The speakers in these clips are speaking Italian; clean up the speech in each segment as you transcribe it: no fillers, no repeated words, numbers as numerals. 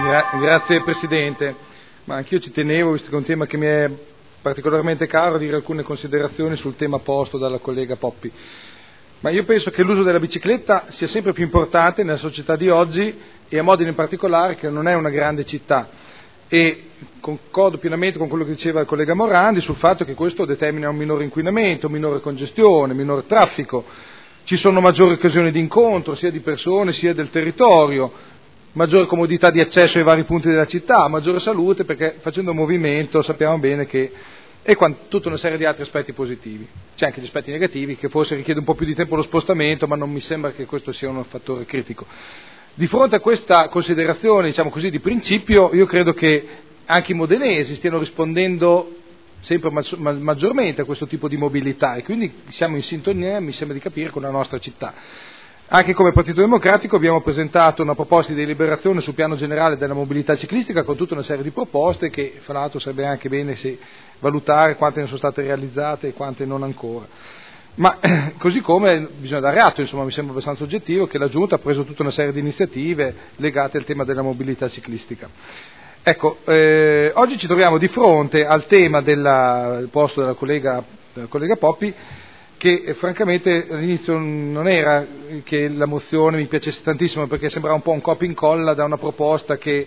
Grazie Presidente, ma anch'io ci tenevo, visto che è un tema che mi è particolarmente caro, a dire alcune considerazioni sul tema posto dalla collega Poppi. Ma io penso che l'uso della bicicletta sia sempre più importante nella società di oggi e a Modena in particolare, che non è una grande città, e concordo pienamente con quello che diceva il collega Morandi sul fatto che questo determina un minore inquinamento, minore congestione, minore traffico, ci sono maggiori occasioni di incontro sia di persone sia del territorio, maggiore comodità di accesso ai vari punti della città, maggiore salute, perché facendo movimento sappiamo bene che e tutta una serie di altri aspetti positivi. C'è anche gli aspetti negativi, che forse richiede un po' più di tempo lo spostamento, ma non mi sembra che questo sia un fattore critico. Di fronte a questa considerazione, diciamo così, di principio, io credo che anche i modenesi stiano rispondendo sempre maggiormente a questo tipo di mobilità e quindi siamo in sintonia, mi sembra di capire, con la nostra città. Anche come Partito Democratico abbiamo presentato una proposta di deliberazione sul piano generale della mobilità ciclistica con tutta una serie di proposte che fra l'altro sarebbe anche bene valutare quante ne sono state realizzate e quante non ancora. Ma così come bisogna dare atto, insomma mi sembra abbastanza oggettivo, che la Giunta ha preso tutta una serie di iniziative legate al tema della mobilità ciclistica. Ecco, oggi ci troviamo di fronte al tema posto dalla collega Poppi, che francamente all'inizio non era che la mozione mi piacesse tantissimo, perché sembrava un po' un copia e incolla da una proposta che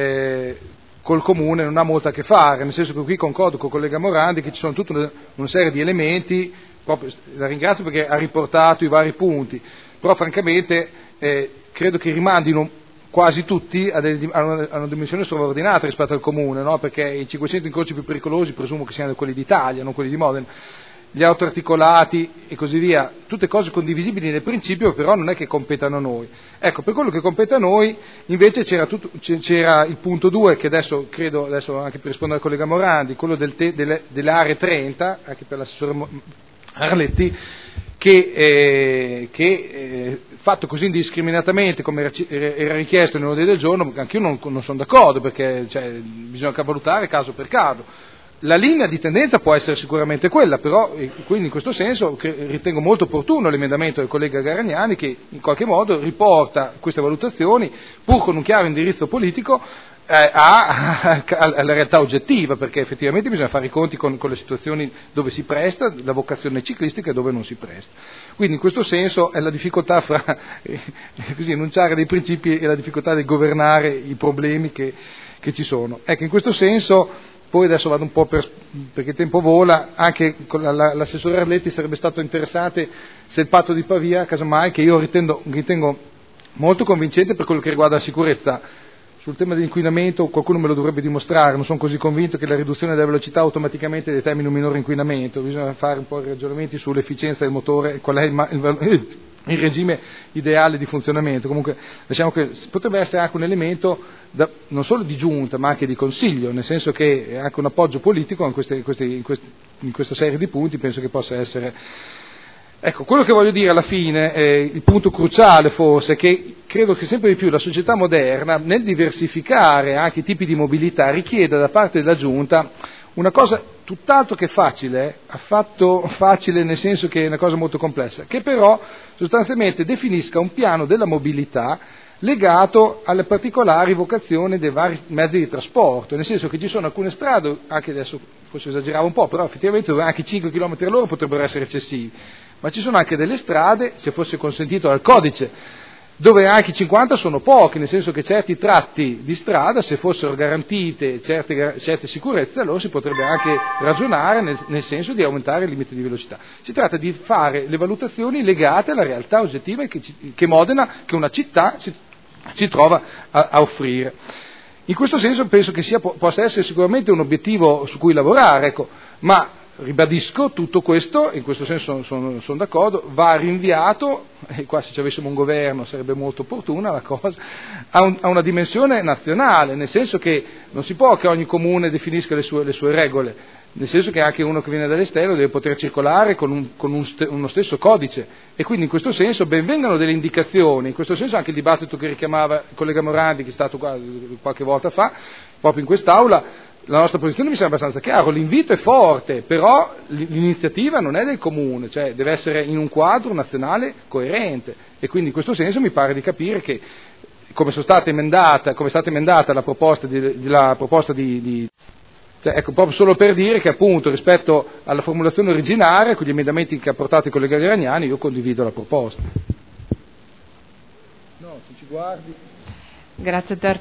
col comune non ha molto a che fare, nel senso che qui concordo con il collega Morandi che ci sono tutta una serie di elementi, proprio, la ringrazio perché ha riportato i vari punti, però francamente credo che rimandino quasi tutti a una dimensione sovraordinata rispetto al comune, no? Perché i 500 incroci più pericolosi presumo che siano quelli d'Italia, non quelli di Modena, gli autoarticolati e così via, tutte cose condivisibili nel principio, però non è che competano a noi. Ecco, per quello che compete a noi invece c'era il punto 2, che adesso anche per rispondere al collega Morandi, quello delle aree 30, anche per l'assessore Arletti, che fatto così indiscriminatamente come era richiesto nell'ordine del giorno, anche io non sono d'accordo, perché bisogna valutare caso per caso. La linea di tendenza può essere sicuramente quella, però quindi in questo senso ritengo molto opportuno l'emendamento del collega Garagnani, che in qualche modo riporta queste valutazioni, pur con un chiaro indirizzo politico, alla realtà oggettiva, perché effettivamente bisogna fare i conti con le situazioni dove si presta la vocazione ciclistica e dove non si presta. Quindi in questo senso è la difficoltà fra così, enunciare dei principi e la difficoltà di governare i problemi che ci sono. Ecco, in questo senso. Poi adesso vado un po' perché il tempo vola, anche con l'assessore Arletti sarebbe stato interessante se il patto di Pavia, casomai, che io ritengo molto convincente per quello che riguarda la sicurezza. Sul tema dell'inquinamento qualcuno me lo dovrebbe dimostrare, non sono così convinto che la riduzione della velocità automaticamente determini un minore inquinamento, bisogna fare un po' di ragionamenti sull'efficienza del motore e qual è il regime ideale di funzionamento. Comunque diciamo che potrebbe essere anche un elemento non solo di giunta ma anche di consiglio, nel senso che anche un appoggio politico in questa serie di punti penso che possa essere. Ecco, quello che voglio dire alla fine, il punto cruciale forse, è che credo che sempre di più la società moderna, nel diversificare anche i tipi di mobilità, richieda da parte della Giunta una cosa tutt'altro che facile, affatto facile nel senso che è una cosa molto complessa, che però sostanzialmente definisca un piano della mobilità legato alle particolari vocazioni dei vari mezzi di trasporto, nel senso che ci sono alcune strade, anche adesso forse esageravo un po', però effettivamente anche 5 km all'ora potrebbero essere eccessivi, ma ci sono anche delle strade, se fosse consentito dal codice, dove anche i 50 sono pochi, nel senso che certi tratti di strada, se fossero garantite certe sicurezze, allora si potrebbe anche ragionare nel senso di aumentare il limite di velocità. Si tratta di fare le valutazioni legate alla realtà oggettiva che Modena, che una città, si trova a offrire. In questo senso penso che possa essere sicuramente un obiettivo su cui lavorare, ecco, ma ribadisco tutto questo, in questo senso sono d'accordo, va rinviato, e qua se ci avessimo un governo sarebbe molto opportuna la cosa, a una dimensione nazionale, nel senso che non si può che ogni comune definisca le sue regole, nel senso che anche uno che viene dall'esterno deve poter circolare con uno stesso codice, e quindi in questo senso ben vengano delle indicazioni, in questo senso anche il dibattito che richiamava il collega Morandi, che è stato qua qualche volta fa, proprio in quest'Aula. La nostra posizione mi sembra abbastanza chiaro, l'invito è forte, però l'iniziativa non è del comune, cioè deve essere in un quadro nazionale coerente, e quindi in questo senso mi pare di capire che come è stata emendata la proposta cioè, ecco, proprio solo per dire che appunto rispetto alla formulazione originaria, con gli emendamenti che ha portato il collega Gragnani, io condivido la proposta. No, se ci guardi. Grazie a te